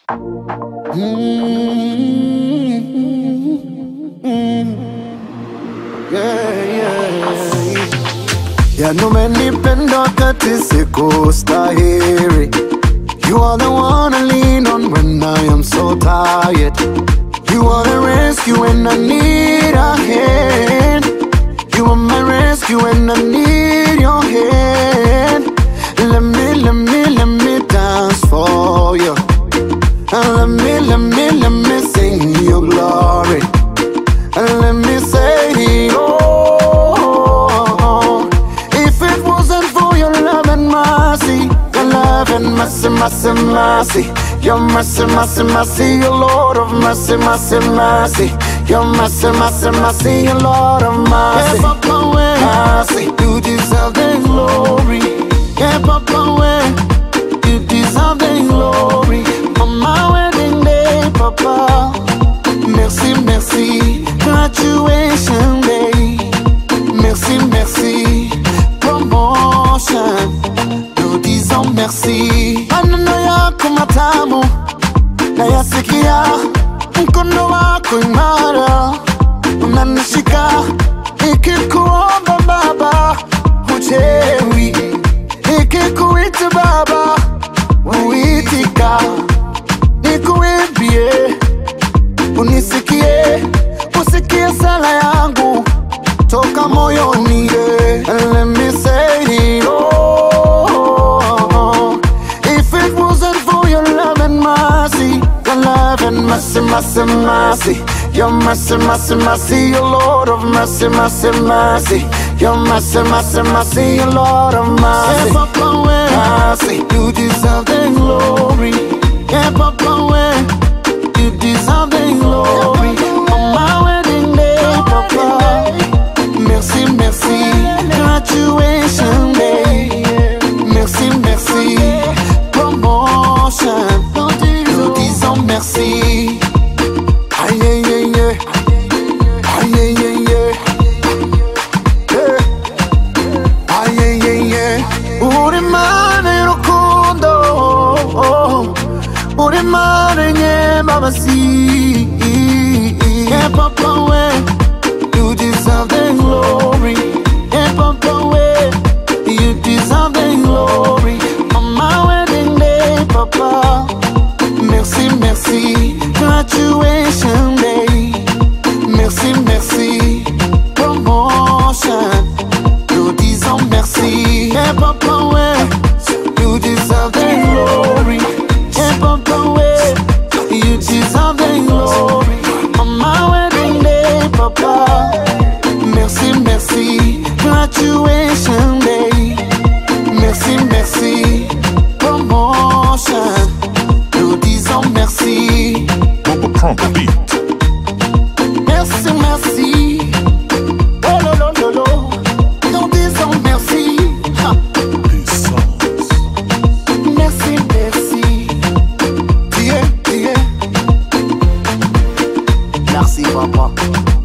Umenipenda wakati sikustahili. You are the one I lean on when I am so tired. You are the rescue when I need a hand. You are my rescue when I need your hand. Let me dance for you. Let me sing your glory. Let me say, oh, if it wasn't for your love and mercy, your love and mercy, mercy, mercy, your mercy, mercy, mercy, your Lord of mercy, mercy, mercy, your mercy, mercy, mercy, your Lord of mercy. Yeah, Papa, when mercy, you deserve the glory. Yeah, Papa, when you deserve the glory. On my wedding day, Papa, merci, merci, graduation day, merci, merci, promotion, nous disons merci. Maneno yako matamu nayasikia, mkono wako imara unanishika, ikikuomba Baba huchewi, ikikuita Baba uitika, nikuimbie unisikie, usikie sala yangu toka moyoni. Let me say, oh, if it wasn't for your love and mercy, your love and mercy, mercy, mercy, your mercy, mercy, mercy, your Lord of mercy, mercy, mercy, your mercy, mercy, mercy, your Lord of mercy. Yeah, Papa, when mercy, you deserve the glory. Yeah, Papa, when you deserve the glory. On my wedding day, Papa, merci, merci, graduation day, merci, merci, promotion, nous disons merci. Aïe, aïe, aïe, aïe, aïe, aïe, aïe, aïe, aïe, urimane rukundo, urimane nyembabasi. Yeah, Papa, when you deserve the glory. Yeah, Papa, when you deserve the glory. On my wedding day, Papa, merci, merci, graduation day, merci, merci, promotion, nous disons merci. Yeah, Papa, when you deserve the glory. Yeah, Papa, when you deserve the glory. On my wedding day, Papa, merci, merci, graduation day, merci, merci, promotion, nous disons merci. Bubba Beat. Merci, merci, oh lo lo lo lo, nous disons merci. Ha. These songs. Merci, merci, yeah, yeah. Merci, Papa.